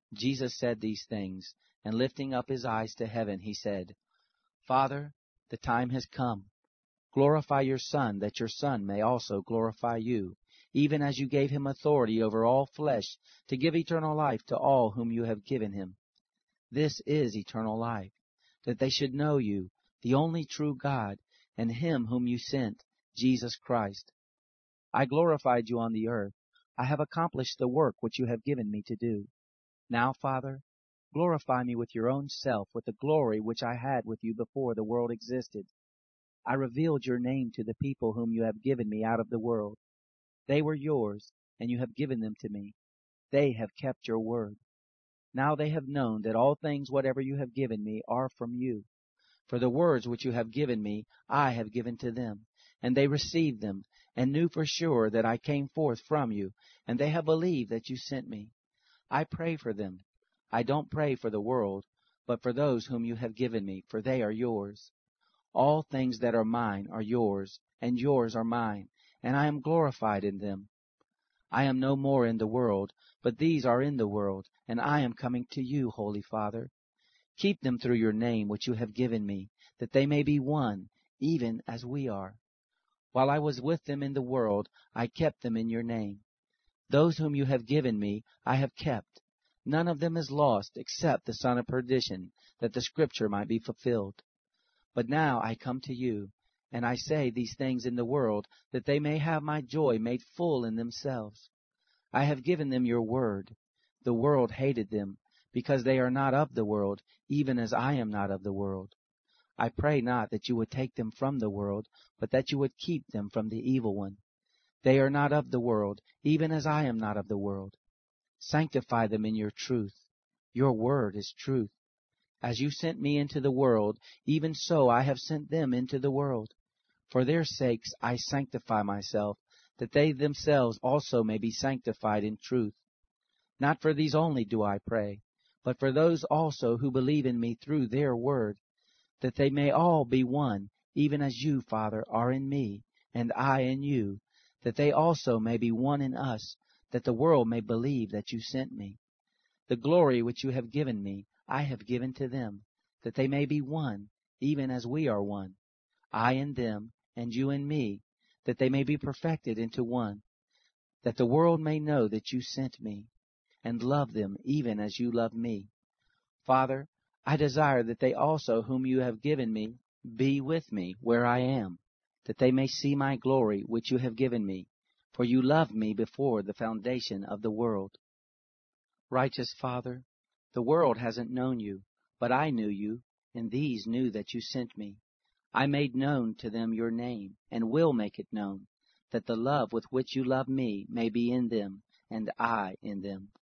Jesus said these things, and lifting up his eyes to heaven, he said, Father, the time has come. Glorify your Son, that your Son may also glorify you, even as you gave him authority over all flesh, to give eternal life to all whom you have given him. This is eternal life, that they should know you, the only true God, and him whom you sent, Jesus Christ. I glorified you on the earth. I have accomplished the work which you have given me to do. Now, Father, glorify me with your own self, with the glory which I had with you before the world existed. I revealed your name to the people whom you have given me out of the world. They were yours, and you have given them to me. They have kept your word. Now they have known that all things whatever you have given me are from you. For the words which you have given me I have given to them, and they received them, and knew for sure that I came forth from you, and they have believed that you sent me. I pray for them. I don't pray for the world, but for those whom you have given me, for they are yours. All things that are mine are yours, and yours are mine, and I am glorified in them. I am no more in the world, but these are in the world, and I am coming to you, Holy Father. Keep them through your name which you have given me, that they may be one, even as we are. While I was with them in the world, I kept them in your name. Those whom you have given me I have kept. None of them is lost, except the son of perdition, that the scripture might be fulfilled. But now I come to you, and I say these things in the world, that they may have my joy made full in themselves. I have given them your word. The world hated them, because they are not of the world, even as I am not of the world. I pray not that you would take them from the world, but that you would keep them from the evil one. They are not of the world, even as I am not of the world. Sanctify them in your truth. Your word is truth. As you sent me into the world, even so I have sent them into the world. For their sakes I sanctify myself, that they themselves also may be sanctified in truth. Not for these only do I pray, but for those also who believe in me through their word, that they may all be one, even as you, Father, are in me, and I in you, that they also may be one in us, that the world may believe that you sent me. The glory which you have given me I have given to them, that they may be one, even as we are one, I in them, and you in me, that they may be perfected into one, that the world may know that you sent me, and love them even as you love me. Father, I desire that they also whom you have given me be with me where I am, that they may see my glory which you have given me, for you loved me before the foundation of the world. Righteous Father, the world hasn't known you, but I knew you, and these knew that you sent me. I made known to them your name, and will make it known, that the love with which you love me may be in them, and I in them.